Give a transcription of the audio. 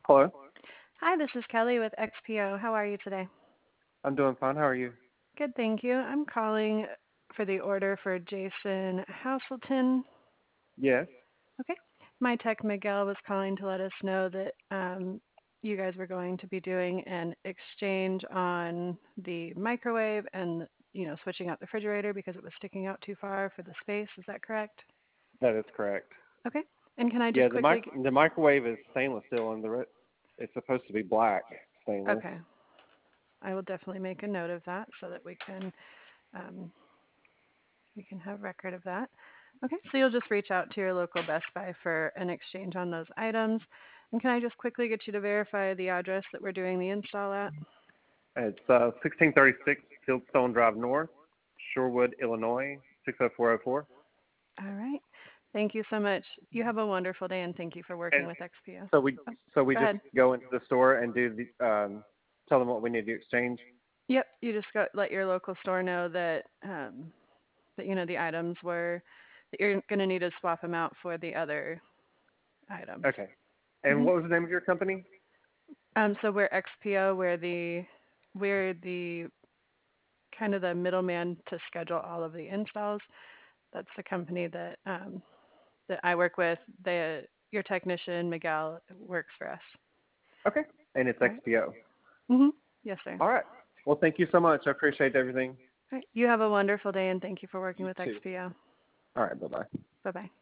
Hello. Hi, this is Kelly with XPO. How are you today? I'm doing fine. How are you? Good, thank you. I'm calling for the order for Jason Hasselton. Yes. Okay. My tech Miguel was calling to let us know that you guys were going to be doing an exchange on the microwave and, switching out the refrigerator because it was sticking out too far for the space. Is that correct? That is correct. Okay. And can I Yeah, just quickly? the microwave is stainless steel, and it's supposed to be black stainless. Okay. I will definitely make a note of that so that um, we can have record of that. Okay, so you'll just reach out to your local Best Buy for an exchange on those items. And can I just quickly get you to verify the address that we're doing the install at? It's 1636 Fieldstone Drive North, Shorewood, Illinois 60404. All right. Thank you so much. You have a wonderful day, and thank you for working And with XPO. so we Oh, so we go just ahead. go into the store and do the tell them what we need to exchange. Yep, you just let your local store know that the items were that you're going to need to swap them out for the other items. Okay. And hmm what was the name of your company? So we're XPO. We're the kind of the middleman to schedule all of the installs. That's the company that I work with. Your technician Miguel works for us. Okay. And it's All right. XPO. Yes, sir. All right. Well, thank you so much. I appreciate everything. All right. You have a wonderful day, and thank you for working You with too. XPO. All right. Bye bye. Bye bye.